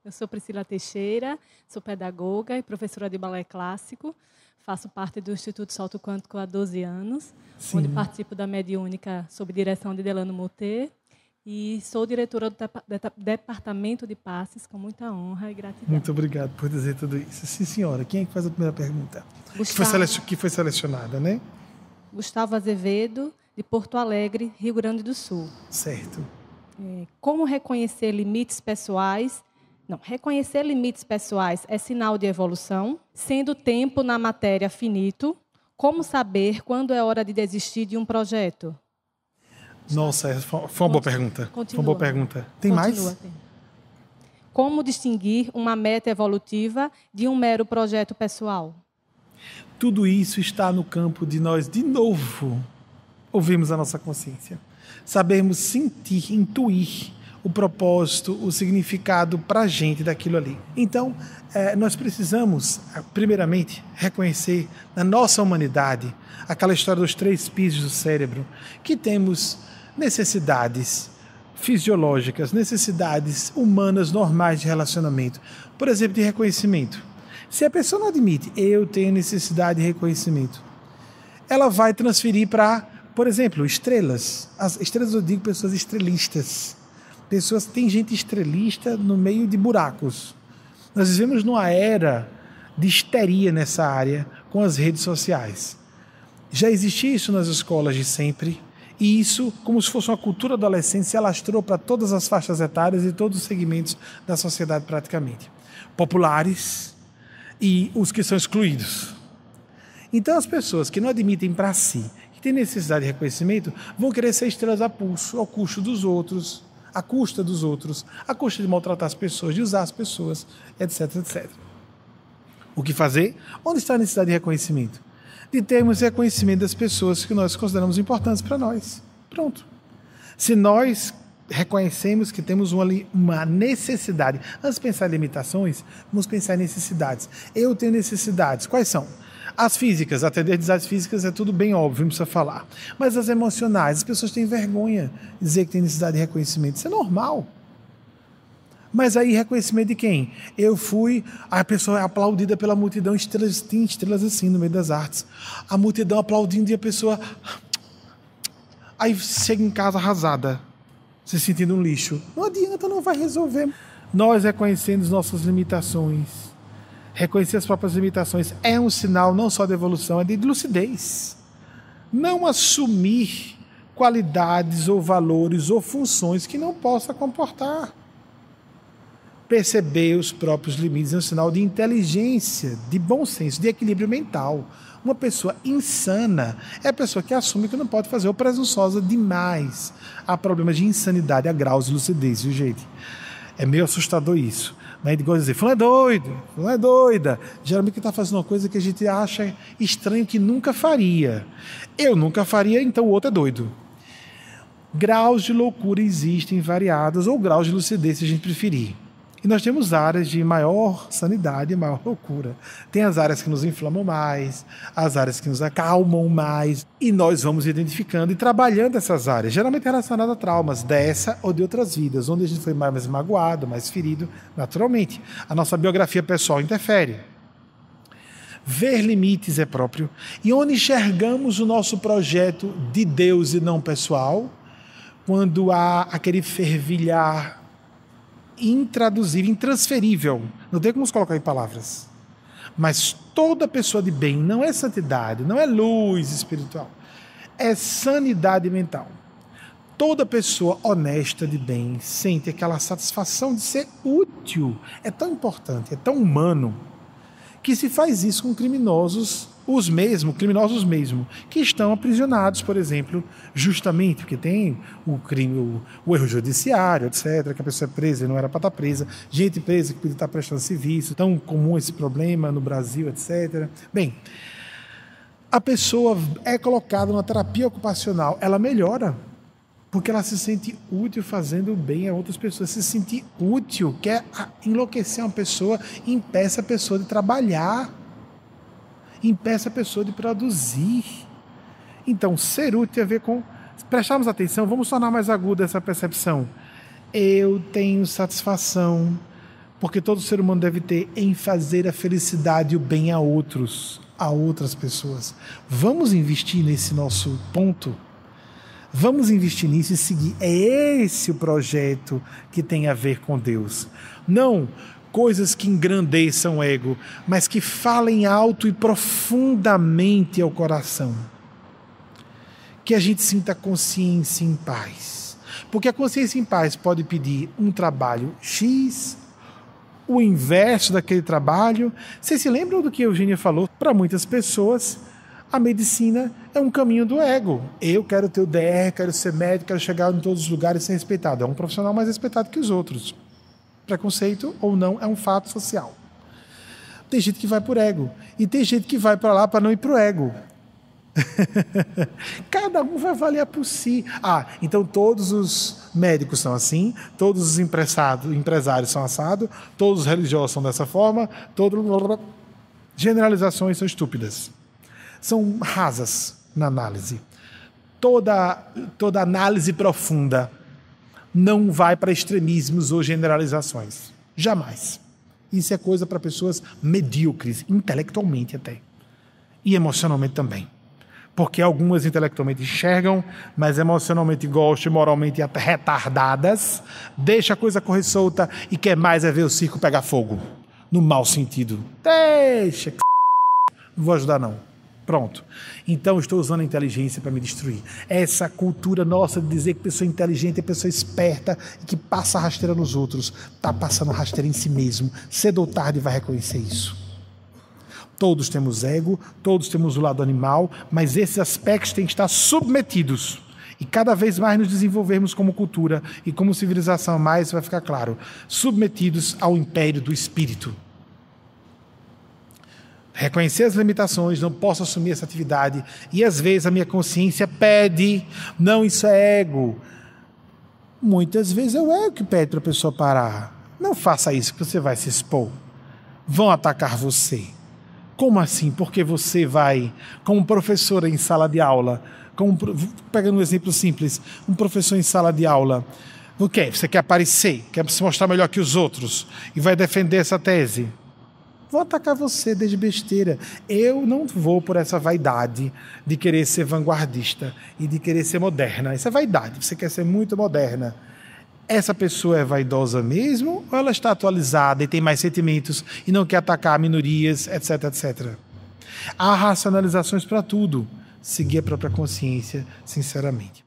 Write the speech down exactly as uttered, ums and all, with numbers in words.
Eu sou Priscila Teixeira, sou pedagoga e professora de balé clássico. Faço parte do Instituto Salto Quântico há doze anos, Sim. onde participo da Mediúnica sob direção de Delano Moté. E sou diretora do Departamento de Passes, com muita honra e gratidão. Muito obrigado por dizer tudo isso. Sim, senhora. Quem é que faz a primeira pergunta? Gustavo, que, foi selec... que foi selecionada, né? Gustavo Azevedo, de Porto Alegre, Rio Grande do Sul. Certo. É, como reconhecer limites pessoais? Não, reconhecer limites pessoais é sinal de evolução, sendo o tempo na matéria finito. Como saber quando é hora de desistir de um projeto? Nossa, foi uma boa pergunta. Continua. Foi uma boa pergunta. Tem Continua, mais? Tem. Como distinguir uma meta evolutiva de um mero projeto pessoal? Tudo isso está no campo de nós, de novo, ouvirmos a nossa consciência. Sabermos sentir, intuir o propósito, o significado para a gente daquilo ali. Então, é, nós precisamos, primeiramente, reconhecer na nossa humanidade aquela história dos três pisos do cérebro, que temos necessidades fisiológicas, necessidades humanas normais de relacionamento. Por exemplo, de reconhecimento. Se a pessoa não admite, eu tenho necessidade de reconhecimento, ela vai transferir para, por exemplo, estrelas. As estrelas, eu digo pessoas estrelistas. Pessoas, tem gente estrelista no meio de buracos. Nós vivemos numa era de histeria nessa área com as redes sociais. Já existia isso nas escolas de sempre, e isso, como se fosse uma cultura adolescente, se alastrou para todas as faixas etárias e todos os segmentos da sociedade praticamente. Populares e os que são excluídos. Então as pessoas que não admitem para si, que têm necessidade de reconhecimento, vão querer ser estrelas a pulso, ao custo dos outros, à custa dos outros, à custa de maltratar as pessoas, de usar as pessoas, etc, etcétera. O que fazer? Onde está a necessidade de reconhecimento? De termos reconhecimento das pessoas que nós consideramos importantes para nós. Pronto. Se nós reconhecemos que temos uma, uma necessidade, antes de pensar em limitações, vamos pensar em necessidades. Eu tenho necessidades. Quais são? As físicas, atender necessidades físicas é tudo bem óbvio, não precisa falar. Mas as emocionais, as pessoas têm vergonha de dizer que têm necessidade de reconhecimento. Isso é normal. Mas aí, reconhecimento de quem? Eu fui, a pessoa é aplaudida pela multidão, estrelas, tem estrelas assim no meio das artes. A multidão aplaudindo e a pessoa... Aí chega em casa arrasada, se sentindo um lixo. Não adianta, não vai resolver. Nós reconhecendo as nossas limitações, reconhecer as próprias limitações, é um sinal não só de evolução, é de lucidez. Não assumir qualidades ou valores ou funções que não possa comportar. Perceber os próprios limites é um sinal de inteligência, de bom senso, de equilíbrio mental. Uma pessoa insana é a pessoa que assume que não pode fazer ou presunçosa demais. Há problemas de insanidade a graus de lucidez, viu, gente? É meio assustador isso. A gente gosta de dizer, fulano é doido, fulano é doida. Geralmente que está fazendo uma coisa que a gente acha estranho, que nunca faria. Eu nunca faria, então o outro é doido. Graus de loucura existem variados, ou graus de lucidez, se a gente preferir. E nós temos áreas de maior sanidade e maior loucura. Tem as áreas que nos inflamam mais, as áreas que nos acalmam mais, e nós vamos identificando e trabalhando essas áreas, geralmente relacionadas a traumas dessa ou de outras vidas, onde a gente foi mais magoado, mais ferido, naturalmente. A nossa biografia pessoal interfere. Ver limites é próprio. E onde enxergamos o nosso projeto de Deus e não pessoal, quando há aquele fervilhar intraduzível, intransferível, não tem como colocar em palavras, mas toda pessoa de bem não é santidade, não é luz espiritual, é sanidade mental. Toda pessoa honesta de bem sente aquela satisfação de ser útil. É tão importante, é tão humano, que se faz isso com criminosos, os mesmos, criminosos mesmo, que estão aprisionados, por exemplo, justamente porque tem o crime, o, o erro judiciário, etcétera, que a pessoa é presa e não era para estar presa, gente presa que podia estar prestando serviço, tão comum esse problema no Brasil, etcétera. Bem, a pessoa é colocada numa terapia ocupacional, ela melhora, porque ela se sente útil fazendo bem a outras pessoas. Se sentir útil quer enlouquecer uma pessoa, impeça a pessoa de trabalhar, impeça a pessoa de produzir. Então, ser útil tem a ver com prestarmos atenção, vamos tornar mais aguda essa percepção. Eu tenho satisfação Porque todo ser humano deve ter em fazer a felicidade e o bem a outros, a outras pessoas. Vamos investir nesse nosso ponto? Vamos investir nisso e seguir. É esse o projeto que tem a ver com Deus. Não coisas que engrandeçam o ego, mas que falem alto e profundamente ao coração. Que a gente sinta consciência em paz. Porque a consciência em paz pode pedir um trabalho X, o inverso daquele trabalho. Vocês se lembram do que a Eugênia falou? Para muitas pessoas, a medicina é um caminho do ego. Eu quero ter o D R, quero ser médico, quero chegar em todos os lugares e ser respeitado. É um profissional mais respeitado que os outros. Preconceito ou não é um fato social. Tem gente que vai por ego. E tem gente que vai para lá para não ir para o ego. Cada um vai avaliar por si. Ah, então todos os médicos são assim, todos os empresários são assados, todos os religiosos são dessa forma, todo... Generalizações são estúpidas. São rasas na análise. Toda, toda análise profunda não vai para extremismos ou generalizações. Jamais. Isso é coisa para pessoas medíocres, intelectualmente até. E emocionalmente também. Porque algumas intelectualmente enxergam, mas emocionalmente gostam, moralmente até retardadas, deixa a coisa correr solta e quer mais é ver o circo pegar fogo. No mau sentido. Deixa. Não vou ajudar não. Pronto. Então estou usando a inteligência para me destruir. Essa cultura nossa de dizer que pessoa inteligente é pessoa esperta e que passa rasteira nos outros, está passando rasteira em si mesmo. Cedo ou tarde vai reconhecer isso. Todos temos ego, todos temos o lado animal, mas esses aspectos têm que estar submetidos. E cada vez mais nos desenvolvermos como cultura e como civilização, mais vai ficar claro, submetidos ao império do espírito. Reconhecer as limitações, não posso assumir essa atividade. E às vezes a minha consciência pede, não, isso é ego. Muitas vezes é o ego que pede para a pessoa parar. Não faça isso que você vai se expor. Vão atacar você. Como assim? Porque você vai, como professora em sala de aula, como, pegando um exemplo simples, um professor em sala de aula, o quê? Você quer aparecer, quer se mostrar melhor que os outros e vai defender essa tese? Vou atacar você desde besteira. Eu não vou por essa vaidade de querer ser vanguardista e de querer ser moderna. Isso é vaidade, você quer ser muito moderna. Essa pessoa é vaidosa mesmo ou ela está atualizada e tem mais sentimentos e não quer atacar minorias, etc, etcétera. Há racionalizações para tudo. Seguir a própria consciência, sinceramente.